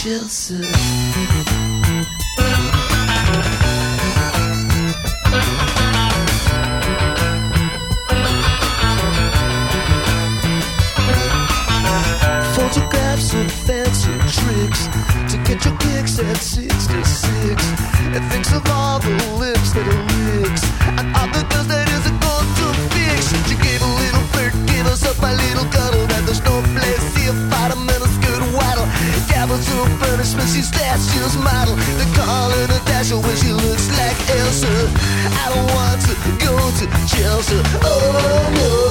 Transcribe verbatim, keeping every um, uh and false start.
Chelsea. Photographs of fancy tricks to get your kicks at sixty-six. It thinks of all the lips that it licks and all the girls that isn't going to fix. She gave a little flirt, gave us up a little cuddle. That there's no place here, fight a minute, skirt waddle. Gavels to punishment, she's that's just model. They call her Natasha when she looks like Elsa. I don't want to go to Chelsea. Oh no.